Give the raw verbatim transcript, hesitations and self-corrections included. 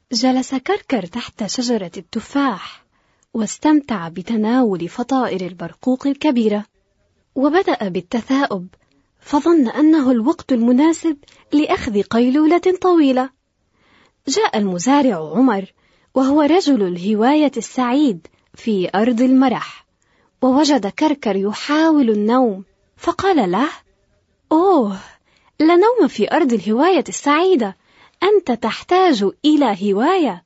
جلس كركر تحت شجرة التفاح واستمتع بتناول فطائر البرقوق الكبيرة، وبدأ بالتثاؤب، فظن أنه الوقت المناسب لأخذ قيلولة طويلة. جاء المزارع عمر وهو رجل الهواية السعيد في أرض المرح، ووجد كركر يحاول النوم، فقال له: أوه، لا نوم في أرض الهواية السعيدة، أنت تحتاج إلى هواية.